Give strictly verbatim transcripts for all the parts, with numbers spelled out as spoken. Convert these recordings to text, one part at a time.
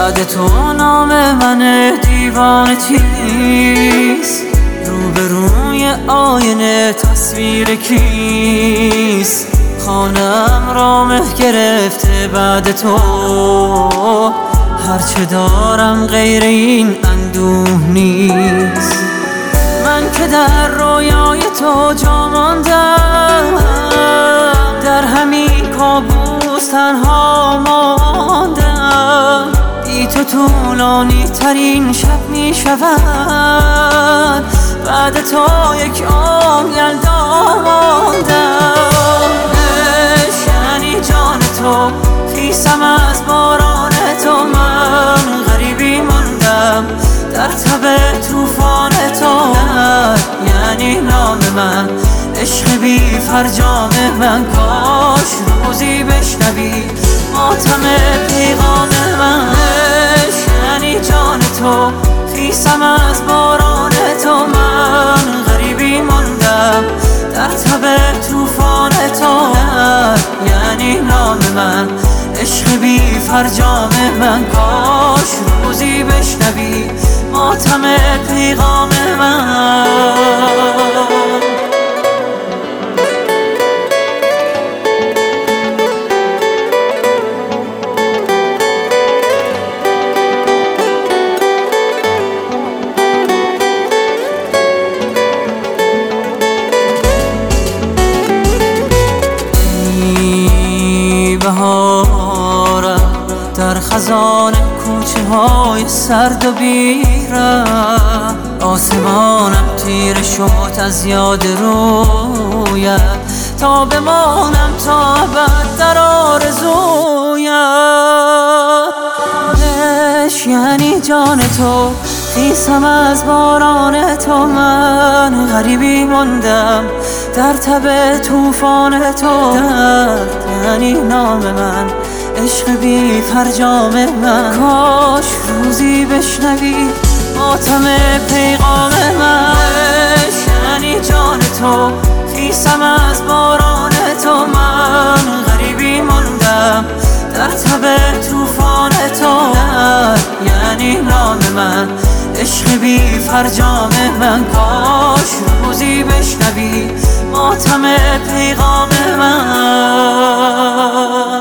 بعد تو نام من دیوانه چیست؟ روبروی آینه تصویر کیست؟ خانم را مه گرفته بعد تو، هرچه دارم غیر این اندوه نیست. من که در رویای تو جا ماندم، در همین کابوس تنها ماندم. بی تو طولانی ترین شب می شود، بعد تو یک عمر یلدا ماندم. یعنی جان تو، خیسم از باران تو، من غریبی ماندم در تب توفان تو. یعنی نام من، عشق بی فرجام من، کاش روزی بشنوی ماتم پیغام من. یعنی جان تو، خیسم از باران تو، من غریبی ماندم در تب توفان تو. یعنی نام من، عشق بی فرجام من، کاش روزی بشنوی ماتم پیغام من. بهارم در خزان کوچه های سرد و بیرم، آسمانم تیره شد از یاد رویت، تا بمانم تا ابد در آرزویت. عشق یعنی جان تو، خیسم از باران تو، من غریبی ماندم در تب توفان تو. درد یعنی نام من، عشق بی فرجام من، کاش روزی بشنوی ماتم پیغام من. یعنی جان تو، خیسم از باران تو، من غریبی ماندم در تب توفان تو. یعنی نام من، عشق بی فرجام من، کاش روزی بشنوی ماتم پیغام من.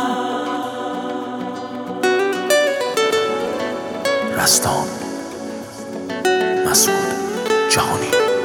رستان، مسعود جهانی.